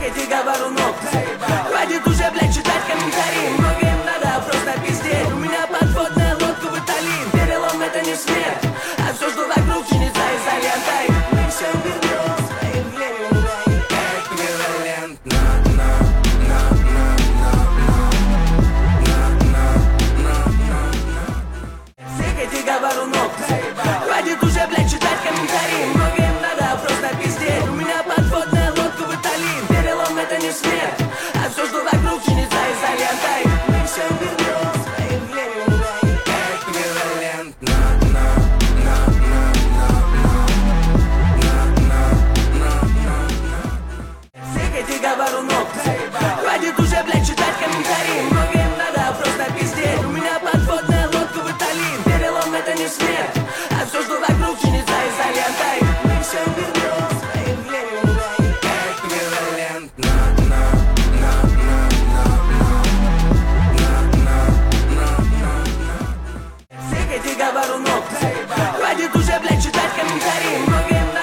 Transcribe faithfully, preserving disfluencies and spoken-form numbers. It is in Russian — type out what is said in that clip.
эти говорунок. Хватит уже, блядь, читать комментарии. Много им надо, просто пиздеть. У меня подводная лодка в Италии. Перелом это не смерть, а все, что вокруг, чинится изолента. И мы все вернем своим временем. Эквивалентно. Всех этих говорунок. Хватит уже, блядь, читать комментарии. Много им надо, просто пиздеть. У меня подводная лодка в Италии. Перелом это не смерть, а все, что вокруг, чинится изолента. И мы все вернем своим временем. Эквивалентно. Всех этих говорунок. Хватит уже, блядь, читать комментарии. Много им надо, просто пиздеть. У меня подводная лодка в Италии. Перелом это не смерть, а все, что вокруг, чинится изолента. И мы все вернем своим временем. Эквивалентно. Всех этих говорунок. Хватит уже, блядь, читать комментарии. Много им надо.